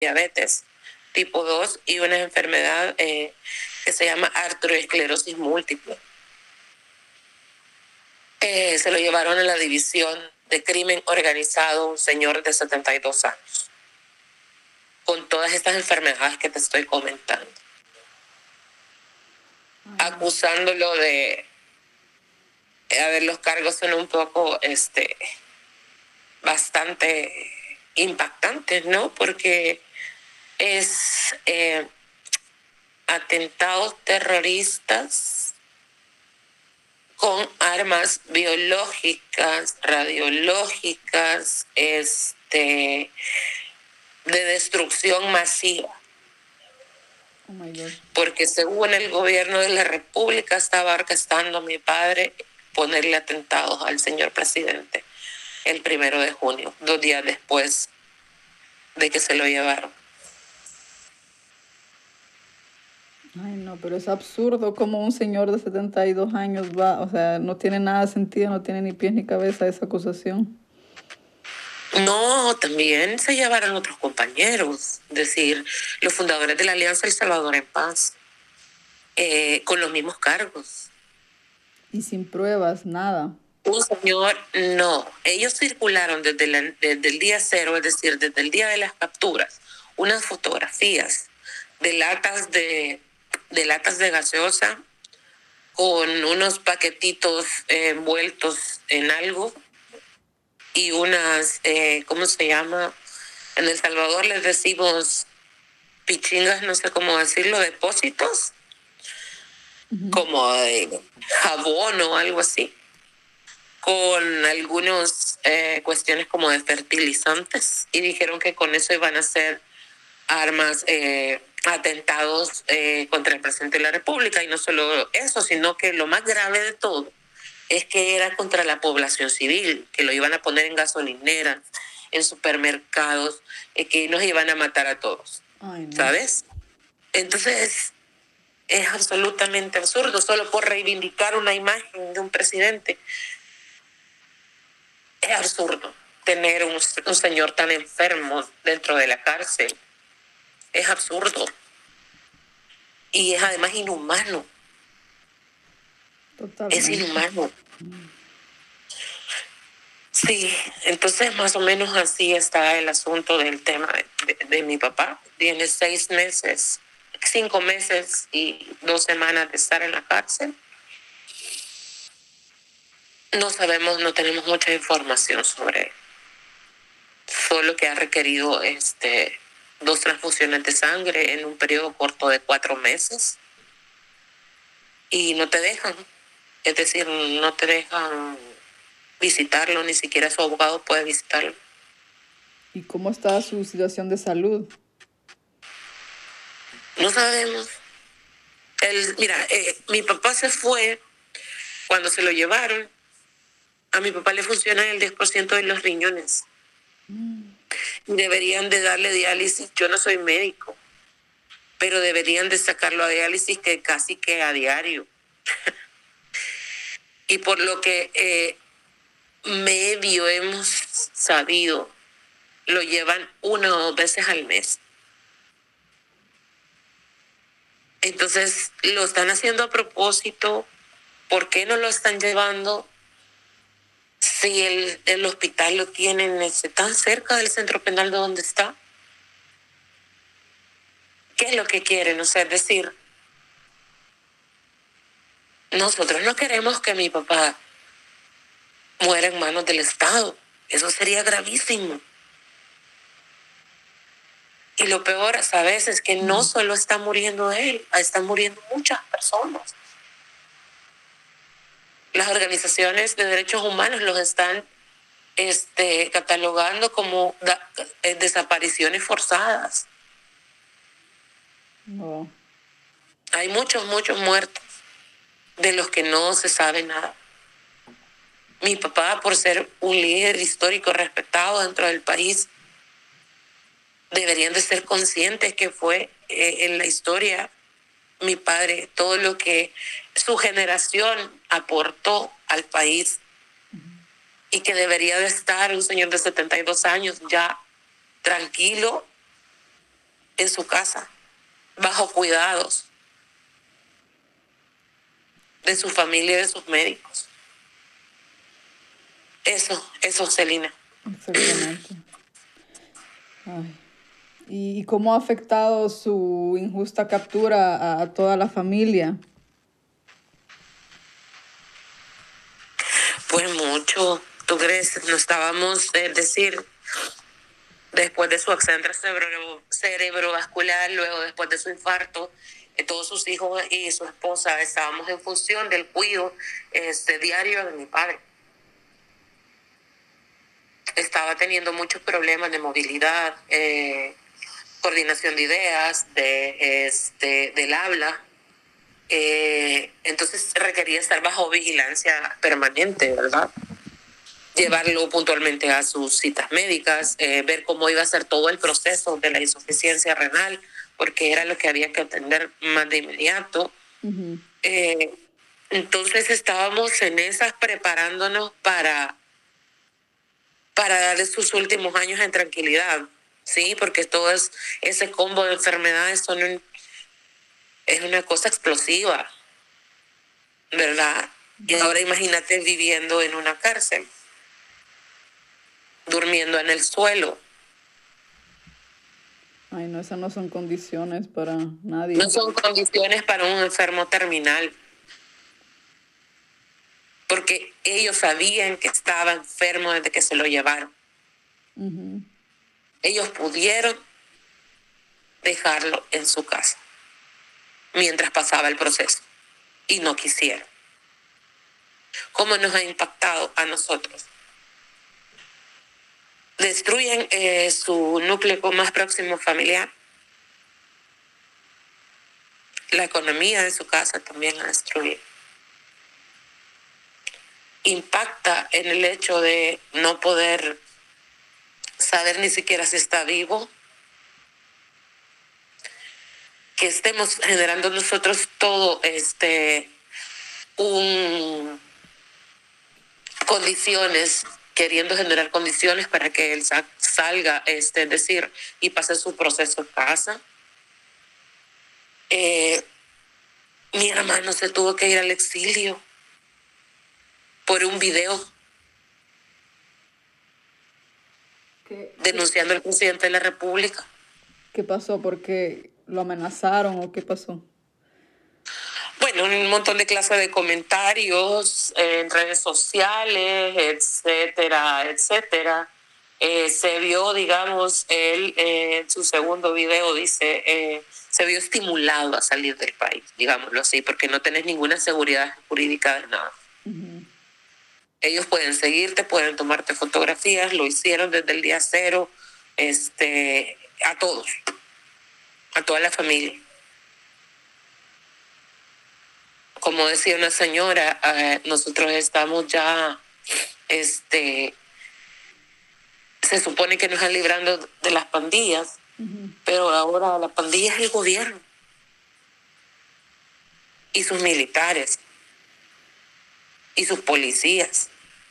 diabetes tipo 2 y una enfermedad que se llama arteriosclerosis múltiple. Se lo llevaron a la división de crimen organizado, un señor de 72 años, con todas estas enfermedades que te estoy comentando, acusándolo de, a ver, los cargos son un poco, bastante impactantes, ¿no? Porque es atentados terroristas con armas biológicas, radiológicas, de destrucción masiva. Oh my God. Porque según el gobierno de la República estaba orquestando a mi padre ponerle atentados al señor presidente el 1 de junio, 2 días después de que se lo llevaron. Ay, no, pero es absurdo como un señor de 72 años va, o sea, no tiene nada de sentido, no tiene ni pies ni cabeza esa acusación. No, también se llevaron otros compañeros, es decir, los fundadores de la Alianza El Salvador en Paz, con los mismos cargos. Y sin pruebas, nada. Un señor, no, ellos circularon desde el día cero, es decir, desde el día de las capturas, unas fotografías de latas de gaseosa con unos paquetitos envueltos en algo y unas, ¿cómo se llama? En El Salvador les decimos pichingas, no sé cómo decirlo, depósitos, como de jabón o algo así, con algunas cuestiones como de fertilizantes, y dijeron que con eso iban a hacer armas, atentados contra el presidente de la República. Y no solo eso, sino que lo más grave de todo es que era contra la población civil, que lo iban a poner en gasolineras, en supermercados, que nos iban a matar a todos. Ay, no. ¿Sabes? Entonces es absolutamente absurdo, solo por reivindicar una imagen de un presidente. Es absurdo tener un señor tan enfermo dentro de la cárcel. Es absurdo. Y es además inhumano. Totalmente. Es inhumano. Sí, entonces más o menos así está el asunto del tema de mi papá. Tiene 6 meses, 5 meses y 2 semanas de estar en la cárcel. No sabemos, no tenemos mucha información sobre él. Solo que ha requerido 2 transfusiones de sangre en un periodo corto de 4 meses. Y no te dejan, es decir, no te dejan visitarlo, ni siquiera su abogado puede visitarlo. ¿Y cómo está su situación de salud? No sabemos. Mira, mi papá se fue cuando se lo llevaron. A mi papá le funciona el 10% de los riñones. Deberían de darle diálisis. Yo no soy médico, pero deberían de sacarlo a diálisis que casi que a diario. Y por lo que medio hemos sabido, lo llevan 1 o 2 veces al mes. Entonces, lo están haciendo a propósito. ¿Por qué no lo están llevando si el hospital lo tienen tan cerca del centro penal de donde está? ¿Qué es lo que quieren? O sea, es decir, nosotros no queremos que mi papá muera en manos del Estado. Eso sería gravísimo. Y lo peor, ¿sabes? Es que no solo está muriendo él, están muriendo muchas personas. Las organizaciones de derechos humanos los están catalogando como desapariciones forzadas. No. Hay muchos muertos de los que no se sabe nada. Mi papá, por ser un líder histórico respetado dentro del país, deberían de ser conscientes que fue en la historia mi padre, todo lo que su generación aportó al país, y que debería de estar un señor de 72 años ya tranquilo, en su casa, bajo cuidados de su familia y de sus médicos. Eso, Celina. Exactamente. Ay. ¿Y cómo ha afectado su injusta captura a toda la familia? Pues mucho. ¿Tú crees? No estábamos, es decir, después de su accidente cerebrovascular, luego después de su infarto, todos sus hijos y su esposa estábamos en función del cuidado diario de mi padre. Estaba teniendo muchos problemas de movilidad, coordinación de ideas, del habla. Entonces requería estar bajo vigilancia permanente, ¿verdad? Llevarlo puntualmente a sus citas médicas, ver cómo iba a ser todo el proceso de la insuficiencia renal, porque era lo que había que atender más de inmediato. Uh-huh. Entonces estábamos en esas preparándonos para darle sus últimos años en tranquilidad, ¿sí? Porque todo ese combo de enfermedades es una cosa explosiva, ¿verdad? Y ahora imagínate viviendo en una cárcel, durmiendo en el suelo. Ay, no, esas no son condiciones para nadie. No son condiciones para un enfermo terminal. Porque ellos sabían que estaba enfermo desde que se lo llevaron. Uh-huh. Ellos pudieron dejarlo en su casa mientras pasaba el proceso y no quisieron. ¿Cómo nos ha impactado a nosotros? Destruyen su núcleo más próximo familiar. La economía de su casa también la destruye. Impacta en el hecho de no poder saber ni siquiera si está vivo. Que estemos generando nosotros todo condiciones, queriendo generar condiciones para que él salga, es decir, y pase su proceso en casa. Mi hermano se tuvo que ir al exilio por un video denunciando al presidente de la República. ¿Qué pasó? ¿Por qué lo amenazaron o qué pasó? Bueno, un montón de clases de comentarios en redes sociales, etcétera, etcétera. Se vio, digamos, él en su segundo video dice, se vio estimulado a salir del país, digámoslo así, porque no tenés ninguna seguridad jurídica de nada. Uh-huh. Ellos pueden seguirte, pueden tomarte fotografías, lo hicieron desde el día cero, a todos, a toda la familia. Como decía una señora, nosotros estamos ya, se supone que nos están librando de las pandillas, uh-huh. Pero ahora la pandilla es el gobierno y sus militares y sus policías.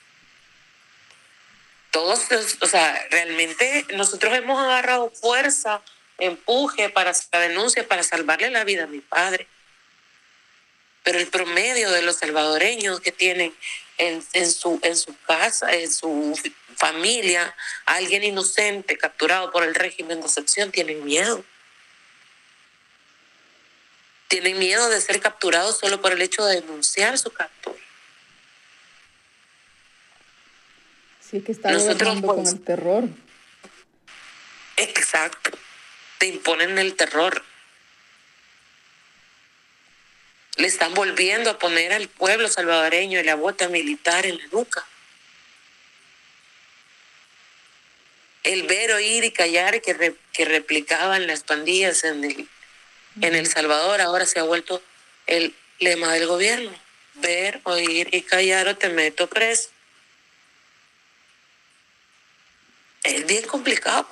Todos, o sea, realmente nosotros hemos agarrado fuerza, empuje para la denuncia, para salvarle la vida a mi padre. Pero el promedio de los salvadoreños que tienen en su casa, en su familia, a alguien inocente capturado por el régimen de excepción, tienen miedo. Tienen miedo de ser capturados solo por el hecho de denunciar su captura. Sí, es que está gobernando con el terror. Exacto. Te imponen el terror. Le están volviendo a poner al pueblo salvadoreño la bota militar en la nuca. El ver, oír y callar que replicaban las pandillas en El Salvador ahora se ha vuelto el lema del gobierno. Ver, oír y callar o te meto preso. Es bien complicado.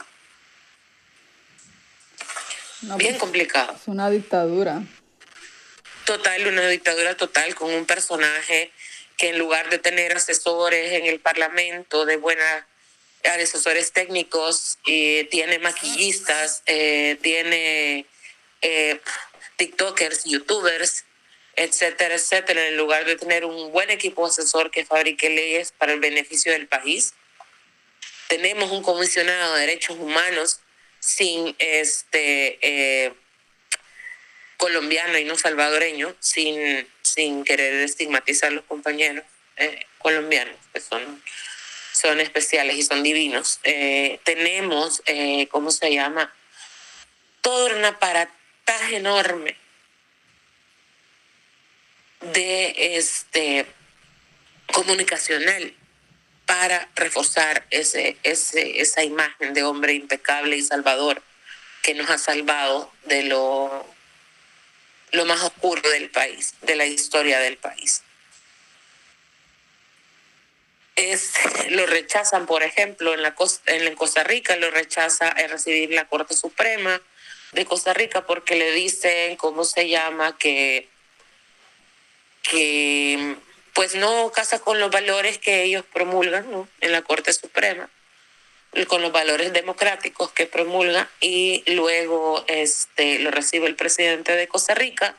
No, bien complicado. Es una dictadura. Total, una dictadura total con un personaje que en lugar de tener asesores en el Parlamento de buena asesores técnicos, tiene maquillistas, tiene TikTokers, YouTubers, etcétera, etcétera, en lugar de tener un buen equipo asesor que fabrique leyes para el beneficio del país. Tenemos un comisionado de derechos humanos sin colombiano y no salvadoreño, sin querer estigmatizar a los compañeros colombianos, que son especiales y son divinos. Tenemos, ¿cómo se llama? Todo un aparataje enorme de comunicacional para reforzar esa imagen de hombre impecable y salvador que nos ha salvado de lo más oscuro del país, de la historia del país. Lo rechazan, por ejemplo, en Costa Rica, lo rechaza recibir la Corte Suprema de Costa Rica porque le dicen, ¿cómo se llama?, que pues no casa con los valores que ellos promulgan, ¿no?, en la Corte Suprema, con los valores democráticos que promulga, y luego lo recibe el presidente de Costa Rica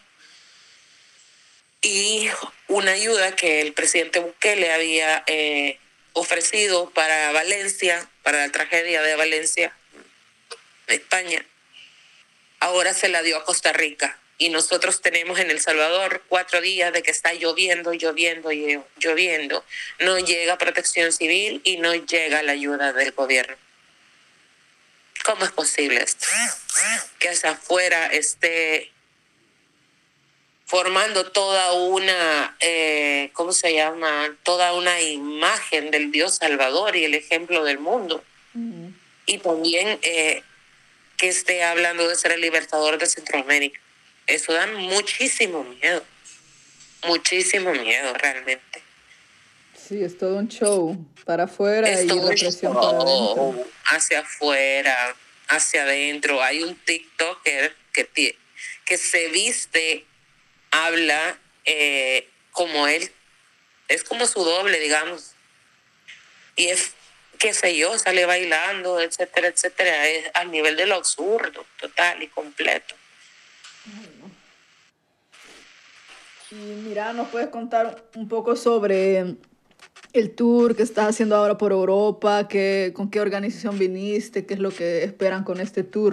y una ayuda que el presidente Bukele había ofrecido para Valencia, para la tragedia de Valencia, España, ahora se la dio a Costa Rica. Y nosotros tenemos en El Salvador 4 días de que está lloviendo, lloviendo y lloviendo. No llega protección civil y no llega la ayuda del gobierno. ¿Cómo es posible esto? Que hacia afuera esté formando toda una, ¿cómo se llama?, toda una imagen del Dios Salvador y el ejemplo del mundo. Uh-huh. Y también que esté hablando de ser el libertador de Centroamérica. Eso da muchísimo miedo realmente. Sí, es todo un show para afuera y represión para adentro. Hacia afuera, hacia adentro. Hay un TikToker que se viste, habla como él, es como su doble, digamos, y es, qué sé yo, sale bailando, etcétera, etcétera, es al nivel de lo absurdo, total y completo. Y mira, ¿nos puedes contar un poco sobre el tour que estás haciendo ahora por Europa? ¿Con qué organización viniste? ¿Qué es lo que esperan con este tour?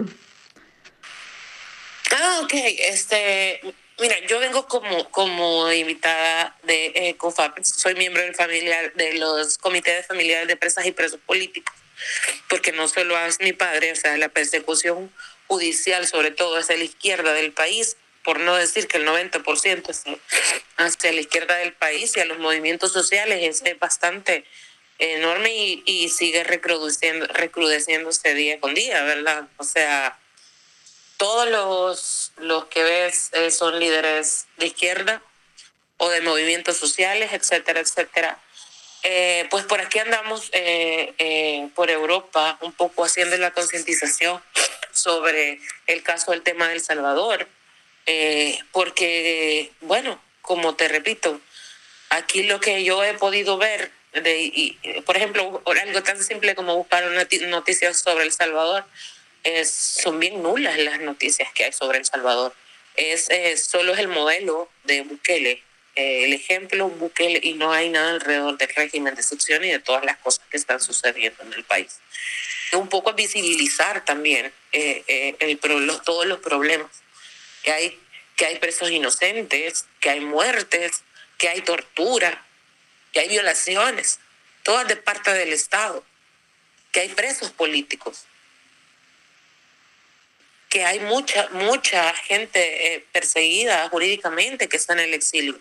Ok. Mira, yo vengo como invitada de COFAP. Soy miembro de los comités familiares de presas y presos políticos, porque no solo es mi padre, o sea, la persecución judicial sobre todo hacia la izquierda del país, por no decir que el 90% es hacia la izquierda del país, y a los movimientos sociales es bastante enorme y sigue recrudeciéndose día con día, ¿verdad? O sea, todos los que ves son líderes de izquierda o de movimientos sociales, etcétera, etcétera. Pues por aquí andamos por Europa un poco haciendo la concientización sobre el caso del tema de El Salvador, porque, bueno, como te repito, aquí lo que yo he podido ver, por ejemplo, algo tan simple como buscar noticias sobre El Salvador, son bien nulas las noticias que hay sobre El Salvador. Solo es el modelo de Bukele, el ejemplo Bukele, y no hay nada alrededor del régimen de excepción y de todas las cosas que están sucediendo en el país. Un poco visibilizar también todos los problemas que hay presos inocentes, que hay muertes, que hay tortura, que hay violaciones, todas de parte del Estado, que hay presos políticos, que hay mucha gente perseguida jurídicamente que está en el exilio.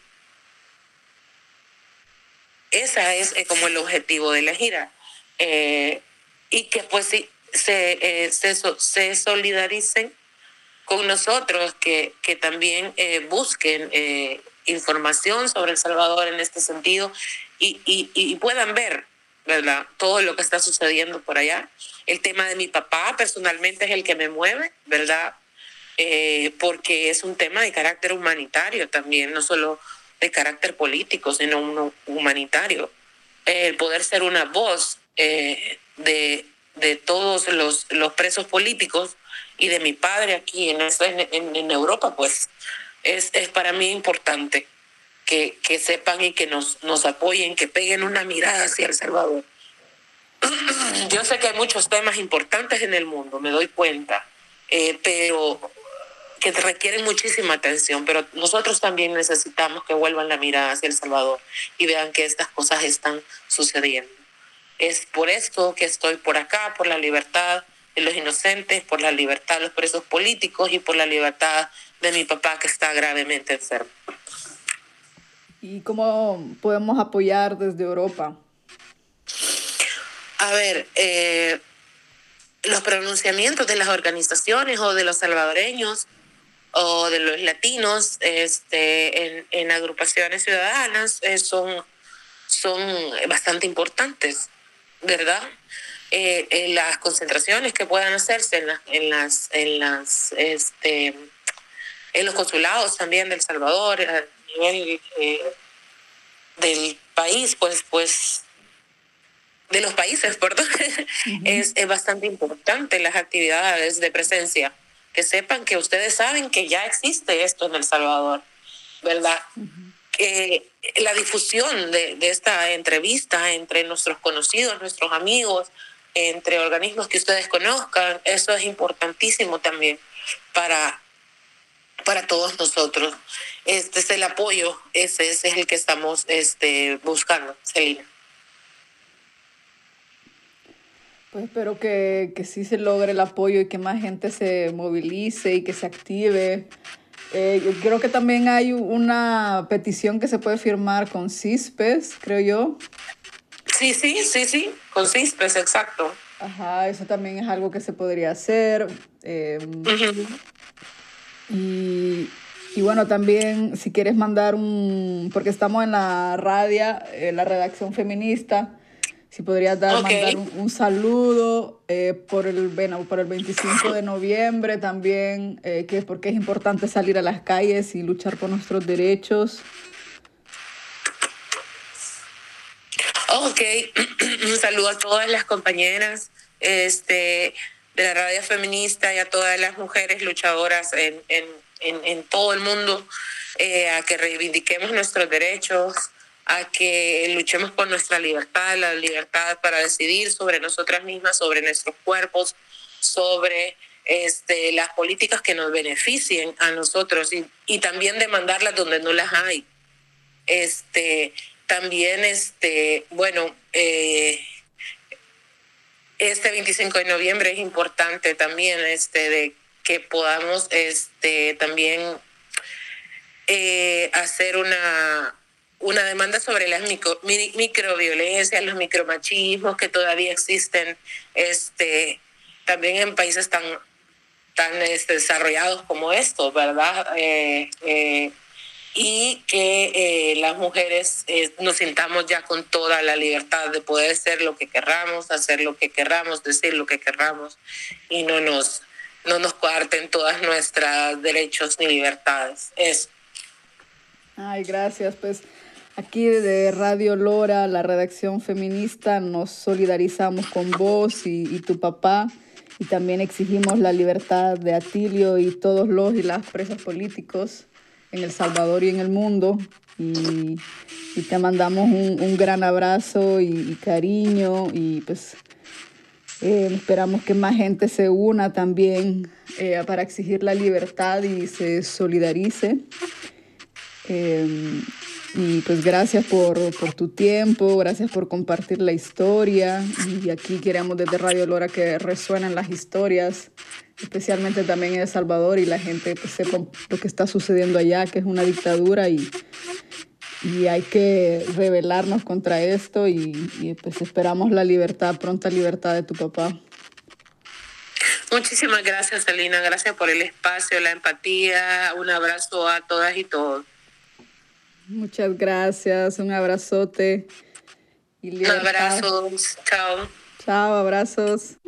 Ese es como el objetivo de la gira. Y que pues sí, se solidaricen con nosotros, que también busquen información sobre El Salvador en este sentido y puedan ver, ¿verdad?, todo lo que está sucediendo por allá. El tema de mi papá personalmente es el que me mueve, ¿verdad? Porque es un tema de carácter humanitario también, no solo de carácter político, sino humanitario. El poder ser una voz de todos los presos políticos y de mi padre aquí en Europa, pues es para mí importante que sepan y que nos apoyen, que peguen una mirada hacia El Salvador. Yo sé que hay muchos temas importantes en el mundo, me doy cuenta, pero que requieren muchísima atención, pero nosotros también necesitamos que vuelvan la mirada hacia El Salvador y vean que estas cosas están sucediendo. Es por esto que estoy por acá, por la libertad de los inocentes, por la libertad de los presos políticos y por la libertad de mi papá que está gravemente enfermo. ¿Y cómo podemos apoyar desde Europa? A ver, los pronunciamientos de las organizaciones o de los salvadoreños o de los latinos en agrupaciones ciudadanas son bastante importantes, ¿verdad? Las concentraciones que puedan hacerse en los consulados también de El Salvador a nivel del país, pues de los países, perdón, es bastante importante las actividades de presencia, que sepan que ustedes saben que ya existe esto en El Salvador, ¿verdad? La difusión de esta entrevista entre nuestros conocidos, nuestros amigos, entre organismos que ustedes conozcan, eso es importantísimo también para todos nosotros. Es el apoyo, ese es el que estamos buscando, Celina. Pues espero que sí se logre el apoyo y que más gente se movilice y que se active. Yo creo que también hay una petición que se puede firmar con CISPES, creo yo. Sí, con CISPES, exacto. Ajá, eso también es algo que se podría hacer. Y bueno, también si quieres mandar porque estamos en la radio, la redacción feminista, si podrías mandar un saludo por el 25 de noviembre también, porque es importante salir a las calles y luchar por nuestros derechos. Ok, un saludo a todas las compañeras de la radio feminista y a todas las mujeres luchadoras en todo el mundo, a que reivindiquemos nuestros derechos, a que luchemos por nuestra libertad, la libertad para decidir sobre nosotras mismas, sobre nuestros cuerpos, sobre las políticas que nos beneficien a nosotros y también demandarlas donde no las hay. También, bueno, este 25 de noviembre es importante también de que podamos también hacer una demanda sobre las microviolencias, los micromachismos que todavía existen también en países tan desarrollados como estos, ¿verdad? Y que las mujeres nos sintamos ya con toda la libertad de poder ser lo que querramos, hacer lo que querramos, decir lo que querramos y no nos coarten todas nuestros derechos ni libertades. Eso. Ay, gracias. Pues aquí de Radio Lora, la redacción feminista, nos solidarizamos con vos y tu papá y también exigimos la libertad de Atilio y todos los y las presos políticos en El Salvador y en el mundo, y te mandamos un gran abrazo y cariño, y pues esperamos que más gente se una también para exigir la libertad y se solidarice. Y pues gracias por tu tiempo, gracias por compartir la historia, y aquí queremos desde Radio Lora que resuenen las historias, especialmente también en El Salvador, y la gente pues sepa lo que está sucediendo allá, que es una dictadura, y hay que rebelarnos contra esto, y pues esperamos la libertad, pronta libertad de tu papá. Muchísimas gracias, Celina, gracias por el espacio, la empatía, un abrazo a todas y todos. Muchas gracias, un abrazote. Y abrazos, chao. Chao, abrazos.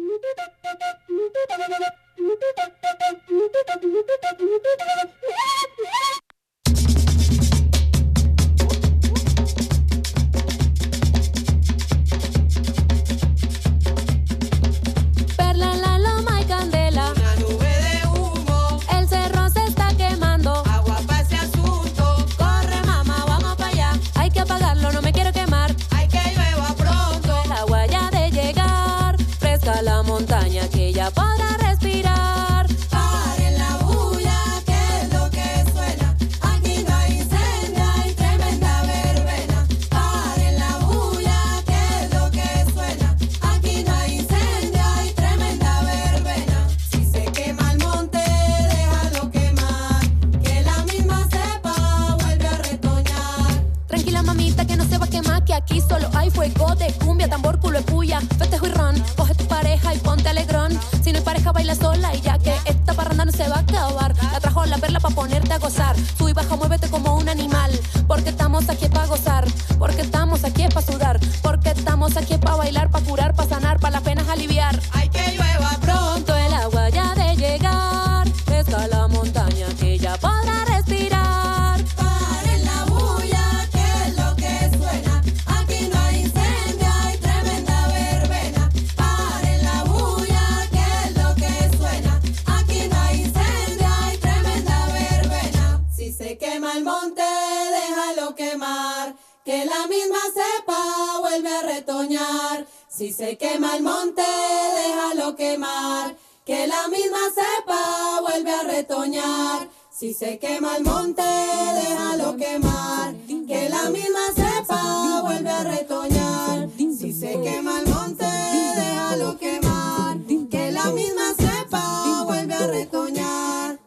ponte alegrón. Si no hay pareja, baila sola y ya que esta parranda no se va a acabar. La trajo la perla pa' ponerte a gozar. Sube y baja, muévete como un animal. Porque estamos aquí pa' gozar. Porque estamos aquí pa' sudar. Porque estamos aquí pa' bailar, pa' curar, pa' sanar, pa' las penas aliviar. Ay, que llueva Pronto el agua ya de llegar. Pesca la montaña que ya podrá respirar. Paren la bulla, que es lo que suena. Aquí no hay incendio, hay tremenda verbena. Paren la bulla, que es lo que suena. Aquí no hay incendio, hay tremenda verbena. Si se quema el monte, déjalo quemar. Que la misma cepa vuelve a retoñar. Si se quema el monte, déjalo quemar. Que la misma cepa vuelve a retoñar. Si se quema el monte, déjalo quemar. Que la misma cepa vuelve a retoñar. Si se quema el monte, déjalo quemar. Que la misma cepa vuelve a retoñar.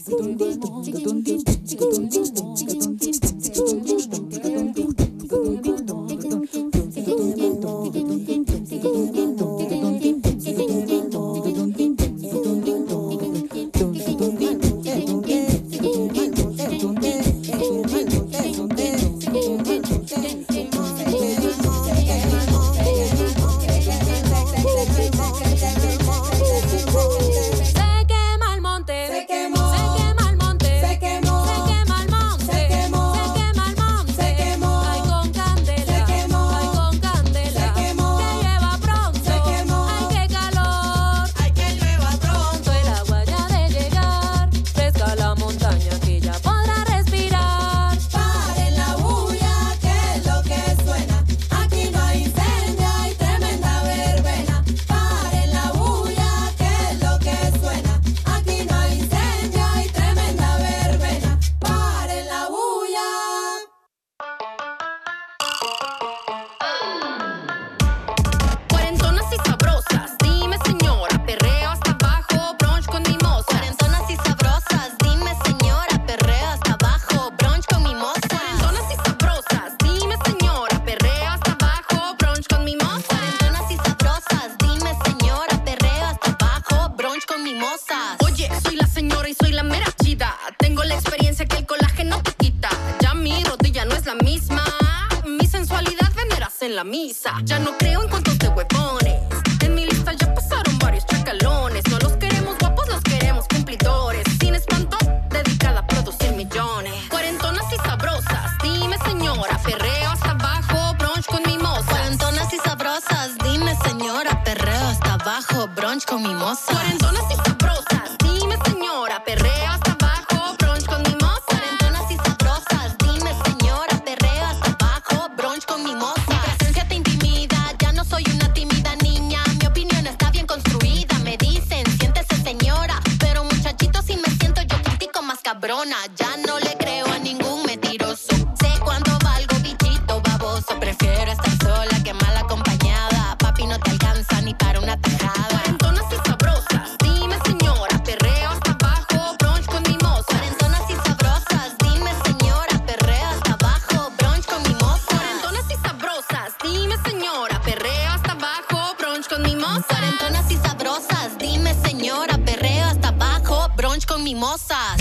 Ya no creo en cuentos de huevones. En mi lista ya pasaron varios chacalones. No los queremos guapos, los queremos cumplidores. Sin espanto, dedicada a producir millones. Cuarentonas y sabrosas, dime señora, perreo hasta abajo, brunch con mimosas. Cuarentonas y sabrosas, dime señora, perreo hasta abajo, brunch con mimosas. Cuarentonas y sabrosas, dime señora, perreo hasta abajo, brunch con mimosas. Cuarentonas y sabrosas, dime señora, perreo hasta abajo, brunch con mimosas. Ya no le creo a ningún mentiroso. Sé cuánto valgo, bichito baboso. Prefiero estar sola que mal acompañada. Papi no te alcanza ni para una tajada. Cuarentonas y sabrosas, dime señora, perreo hasta abajo, brunch con mimosas. Cuarentonas y sabrosas, dime señora, perreo hasta abajo, brunch con mimosas. Cuarentonas y sabrosas, dime señora, perreo hasta abajo, brunch con mimosas. Cuarentonas y sabrosas, dime señora, perreo hasta abajo, brunch con mimosas.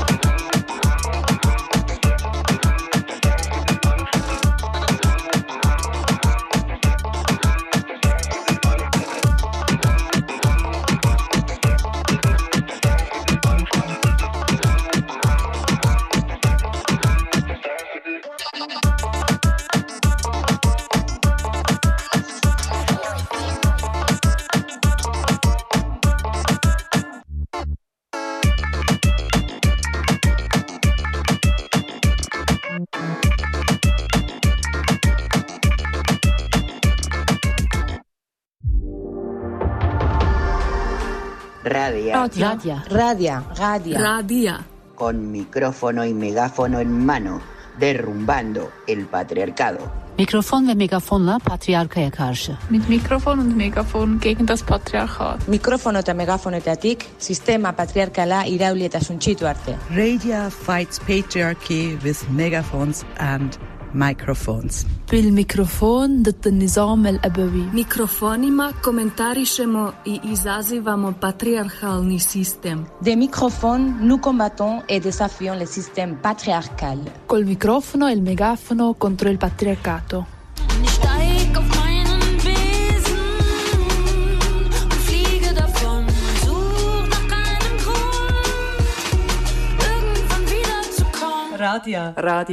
Radia. Con micrófono y megáfono en mano, derrumbando el patriarcado. Mikrofon ve megafonla patriarkaya karşı. Mit Mikrofon und Megafon gegen das Patriarchat. Mikrofono eta megafonetatik sistema patriarkala irauli eta suntsitu arte. Radio fights patriarchy with megaphones and microphones. بالميكروفون ضد النظام الأبوي. Mikrofonima komentarišemo i izazivamo patriarchalni sistem. Des microphones, nous combattons et désafions le système patriarcal. Col microfono e il megafono contro il patriarcato. Ich steig auf meinen Besen und fliege davon und such nach einem Grund, irgendwann wiederzukommen. Radia.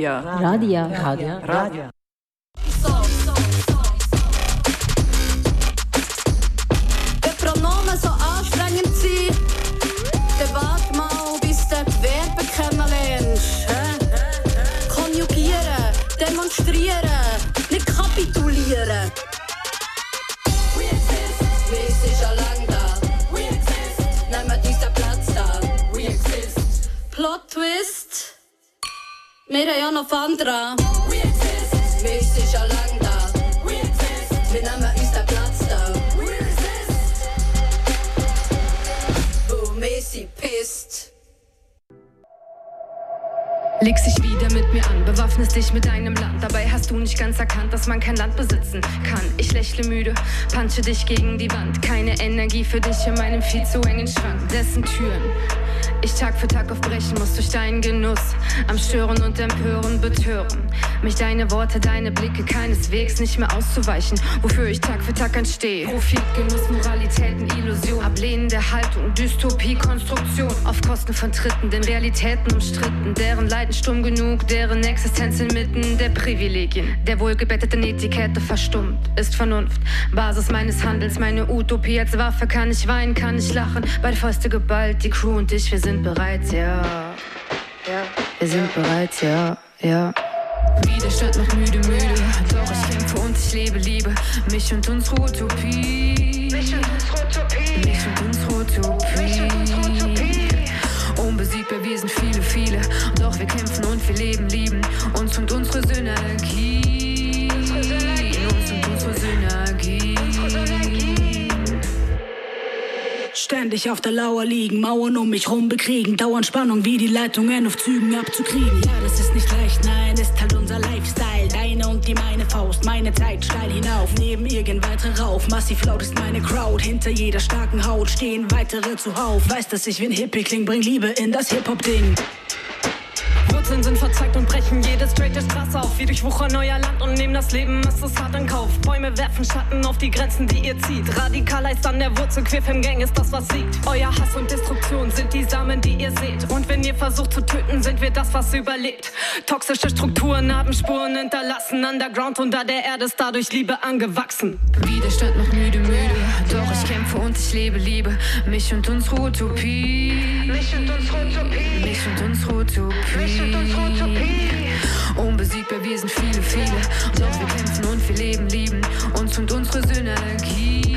Der Pronomen so anstrengend sein, dann wart mal, bis du die Verben kennenlernst. Konjugieren, demonstrieren, nicht kapitulieren. We exist, es ist schon lang da. We exist, nehmt uns den Platz da. We exist. Plot Twist, wir haben ja noch Fandra. We exist, es ist schon lang da. We exist, wir nehmen uns den Platz da. We exist. Wir sind pissed. Legst dich wieder mit mir an, bewaffnest dich mit deinem Land. Dabei hast du nicht ganz erkannt, dass man kein Land besitzen kann. Ich lächle müde, punche dich gegen die Wand. Keine Energie für dich in meinem viel zu engen Schrank. Dessen Türen ich Tag für Tag aufbrechen muss durch deinen Genuss. Am Stören und Empören betören mich deine Worte, deine Blicke, keineswegs nicht mehr auszuweichen. Wofür ich Tag für Tag anstehe. Profit, Genuss, Moralitäten, Illusion. Ablehnende Haltung, Dystopie, Konstruktion. Auf Kosten von Tritten, den Realitäten umstritten. Deren Leiden stumm genug, deren Existenz inmitten der Privilegien. Der wohlgebetteten Etikette verstummt, ist Vernunft. Basis meines Handels, meine Utopie als Waffe. Kann ich weinen, kann ich lachen. Beide Fäuste geballt, die Crew und ich, wir sind bereit, ja. Wir sind bereit, ja. Widerstand noch müde, doch ich kämpfe und ich lebe Liebe. Mich und unsere Utopie. Unbesiegbar, wir sind viele. Doch wir kämpfen und wir lieben uns und unsere Synergie. Ständig auf der Lauer liegen, Mauern um mich rum bekriegen, dauernd Spannung wie die Leitungen auf Zügen abzukriegen. Ja, das ist nicht leicht, nein, ist halt unser Lifestyle. Deine und die meine Faust, meine Zeit steil hinauf, neben irgend weitere rauf. Massiv laut ist meine Crowd, hinter jeder starken Haut stehen weitere zuhauf. Weiß, dass ich wie ein Hippie kling, bring Liebe in das Hip-Hop-Ding. Wurzeln sind verzweigt und brechen jede straighte Straße auf. Wir durchwuchern euer Land und nehmen das Leben, es ist hart in Kauf. Bäume werfen Schatten auf die Grenzen, die ihr zieht. Radikaler ist an der Wurzel, Queerfem-Gang ist das, was siegt. Euer Hass und Destruktion sind die Samen, die ihr seht. Und wenn ihr versucht zu töten, sind wir das, was überlebt. Toxische Strukturen haben Spuren hinterlassen. Underground unter der Erde ist dadurch Liebe angewachsen. Widerstand noch müde, doch ich kämpfe und ich lebe Liebe. Mich und unsere Utopie. Unbesiegbar, wir sind viele. Doch wir kämpfen und wir leben uns und unsere Synergie.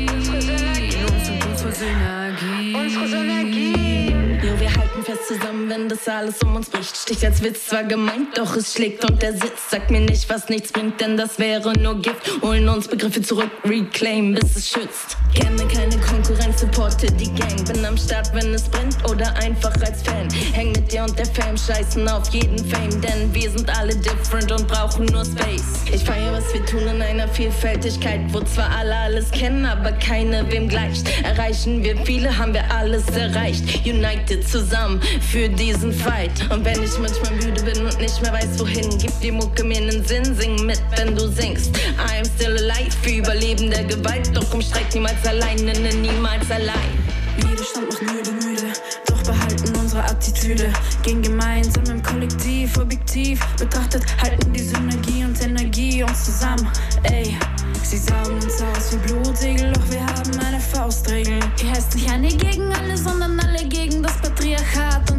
Unsere Synergie. Jo, wir halten fest zusammen, wenn das alles um uns bricht. Sticht als Witz zwar gemeint, doch es schlägt und der Sitz. Sag mir nicht, was nichts bringt, denn das wäre nur Gift. Holen uns Begriffe zurück, reclaim, bis es schützt. Gerne keine Konkurrenz, supporte die Gang. Bin am Start, wenn es brennt oder einfach als Fan. Häng mit dir und der Fame, scheißen auf jeden Fame. Denn wir sind alle different und brauchen nur Space. Ich feier, was wir tun in einer Vielfältigkeit, wo zwar alle alles kennen, aber keine wem gleicht. Erreichen wir viele, haben wir alles erreicht. United zusammen für diesen Fight. Und wenn ich manchmal müde bin und nicht mehr weiß wohin, gib die Mucke mir einen Sinn, sing mit, wenn du singst. I am still alive, für Überleben der Gewalt, doch umstreckt niemals alleine, niemals allein. Widerstand macht müde, doch behalten unsere Attitüde. Gehen gemeinsam im Kollektiv, objektiv betrachtet, halten die Synergie und Energie uns zusammen. Ey, sie saugen uns aus wie Blutsegel, doch wir haben eine Faustregel. Die heißt nicht eine gegen alle, sondern alle gegen das Patriarchat. Und